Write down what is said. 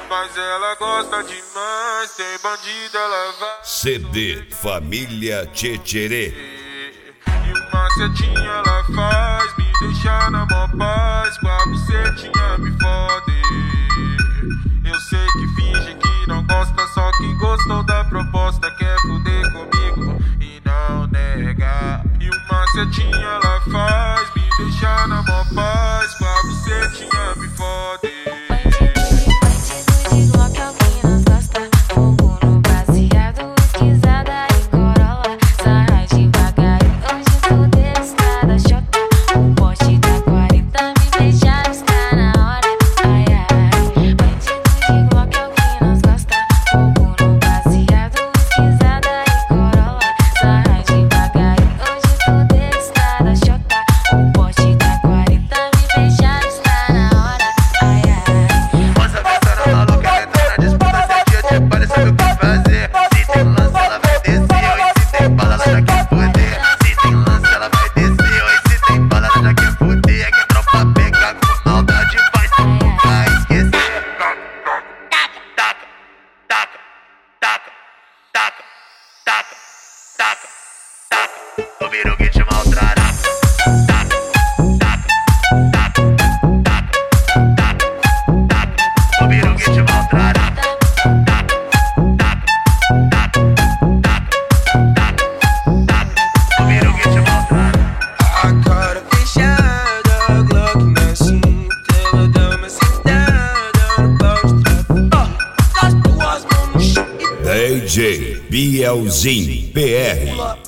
Mas ela gosta demais, tem bandido, ela vai. CD Família Tchetcherê. E uma setinha ela faz, me deixa na mó paz. Com a bucetinha me fode. Eu sei que finge que não gosta, só que gostou da proposta. Quer foder comigo e não nega. E uma setinha ela faz, me deixa na mó paz. Com a bucetinha me fode. O Birugue te maltrata. O Birugue te maltrata. O Birugue te maltrata. A cara fechada, Glock na cinta, ela dá uma sentada no pau de trás. As tuas mãos no chão. DJ Bielzinho PR.